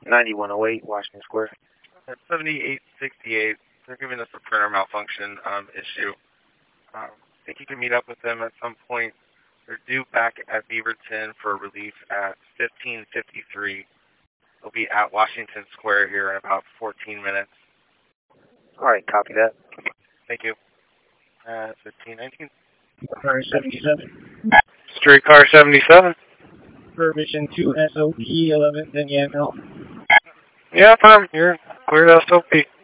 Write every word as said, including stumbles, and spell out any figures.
ninety-one oh eight, Washington Square. At seventy-eight sixty-eight, they're giving us a printer malfunction um, issue. Um, I think you can meet up with them at some point. They're due back at Beaverton for relief at fifteen fifty-three. They'll be at Washington Square here in about fourteen minutes. All right, copy that. Thank you. Uh, fifteen nineteen. Car seventy-seven. Streetcar seventy-seven. Permission to S O P eleven, then Yankee. Yeah, firm. You're cleared S O P.